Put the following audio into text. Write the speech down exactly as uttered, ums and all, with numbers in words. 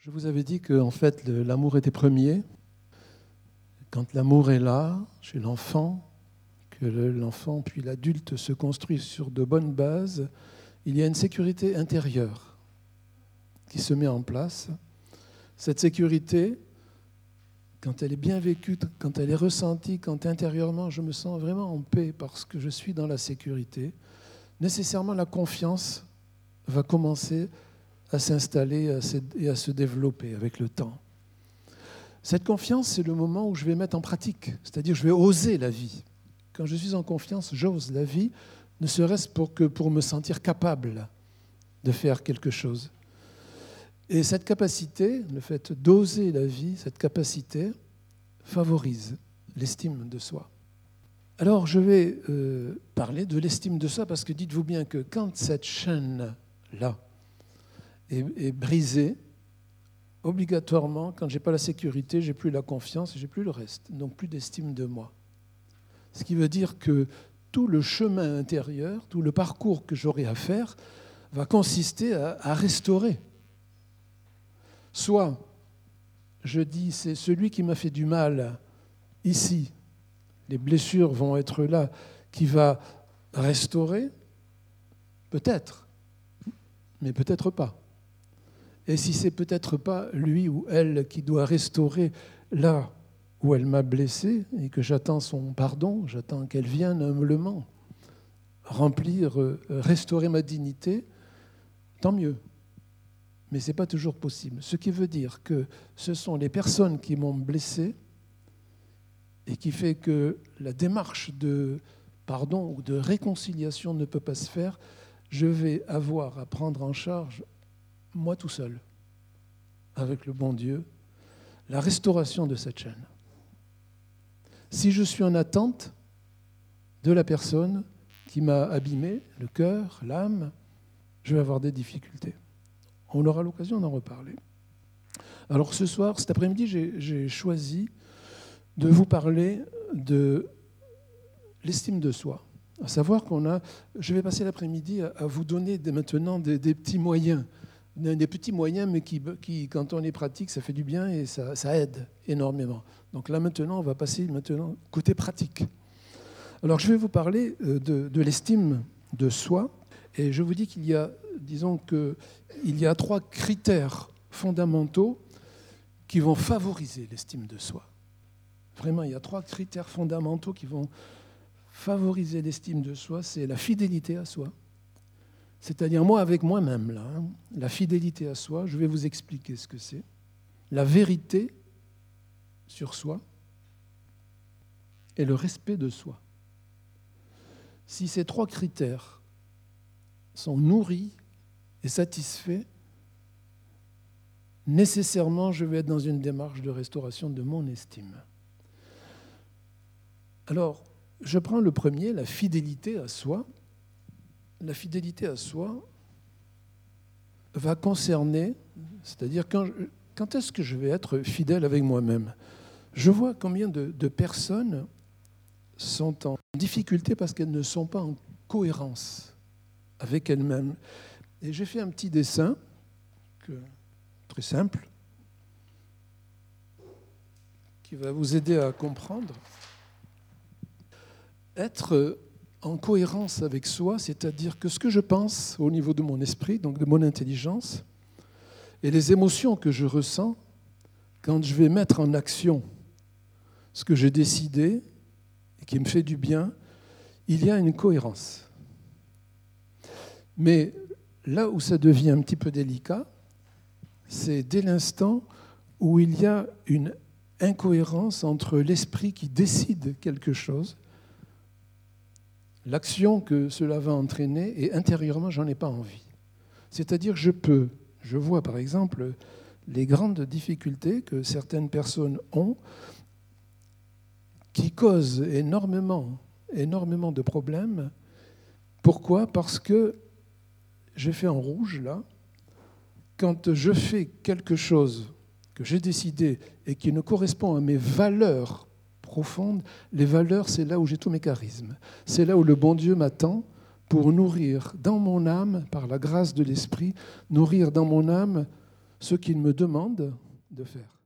Je vous avais dit que en fait, le, l'amour était premier. Quand l'amour est là, chez l'enfant, que le, l'enfant puis l'adulte se construisent sur de bonnes bases, il y a une sécurité intérieure qui se met en place. Cette sécurité, quand elle est bien vécue, quand elle est ressentie, quand intérieurement je me sens vraiment en paix parce que je suis dans la sécurité, nécessairement la confiance va commencer à s'installer et à se développer avec le temps. Cette confiance, c'est le moment où je vais mettre en pratique, c'est-à-dire je vais oser la vie. Quand je suis en confiance, j'ose la vie, ne serait-ce pour que pour me sentir capable de faire quelque chose. Et cette capacité, le fait d'oser la vie, cette capacité favorise l'estime de soi. Alors je vais euh, parler de l'estime de soi parce que dites-vous bien que quand cette chaîne-là est, est brisée, obligatoirement, quand je n'ai pas la sécurité, je n'ai plus la confiance et je n'ai plus le reste, donc plus d'estime de moi. Ce qui veut dire que tout le chemin intérieur, tout le parcours que j'aurai à faire va consister à, à restaurer. Soit, je dis, c'est celui qui m'a fait du mal ici, les blessures vont être là, qui va restaurer, peut-être, mais peut-être pas. Et si c'est peut-être pas lui ou elle qui doit restaurer là où elle m'a blessé et que j'attends son pardon, j'attends qu'elle vienne humblement remplir, restaurer ma dignité, tant mieux. Mais ce n'est pas toujours possible. Ce qui veut dire que ce sont les personnes qui m'ont blessé et qui fait que la démarche de pardon ou de réconciliation ne peut pas se faire, je vais avoir à prendre en charge moi tout seul, avec le bon Dieu, la restauration de cette chaîne. Si je suis en attente de la personne qui m'a abîmé, le cœur, l'âme, je vais avoir des difficultés. On aura l'occasion d'en reparler. Alors ce soir, cet après-midi, j'ai, j'ai choisi de vous parler de l'estime de soi. À savoir qu'on a, je vais passer l'après-midi à, à vous donner des, maintenant des, des petits moyens, des petits moyens, mais qui, qui, quand on les pratique, ça fait du bien et ça, ça aide énormément. Donc là, maintenant, on va passer maintenant côté pratique. Alors, je vais vous parler de, de l'estime de soi. Et je vous dis qu'il y a, disons qu'il y a trois critères fondamentaux qui vont favoriser l'estime de soi. Vraiment, il y a trois critères fondamentaux qui vont favoriser l'estime de soi. C'est la fidélité à soi. C'est-à-dire moi avec moi-même, là, hein, la fidélité à soi, je vais vous expliquer ce que c'est. La vérité sur soi et le respect de soi. Si ces trois critères sont nourris et satisfaits, nécessairement je vais être dans une démarche de restauration de mon estime. Alors, je prends le premier, la fidélité à soi. La fidélité à soi va concerner, c'est-à-dire quand, quand est-ce que je vais être fidèle avec moi-même. Je vois combien de, de personnes sont en difficulté parce qu'elles ne sont pas en cohérence avec elles-mêmes. Et j'ai fait un petit dessin, que, très simple, qui va vous aider à comprendre. Être en cohérence avec soi, c'est-à-dire que ce que je pense au niveau de mon esprit, donc de mon intelligence, et les émotions que je ressens quand je vais mettre en action ce que j'ai décidé et qui me fait du bien, il y a une cohérence. Mais là où ça devient un petit peu délicat, c'est dès l'instant où il y a une incohérence entre l'esprit qui décide quelque chose, l'action que cela va entraîner, et intérieurement, j'en ai pas envie. C'est-à-dire, je peux, je vois par exemple les grandes difficultés que certaines personnes ont qui causent énormément, énormément de problèmes. Pourquoi ? Parce que j'ai fait en rouge, là. Quand je fais quelque chose que j'ai décidé et qui ne correspond à mes valeurs profonde, les valeurs, c'est là où j'ai tous mes charismes. C'est là où le bon Dieu m'attend pour nourrir dans mon âme, par la grâce de l'Esprit, nourrir dans mon âme ce qu'il me demande de faire.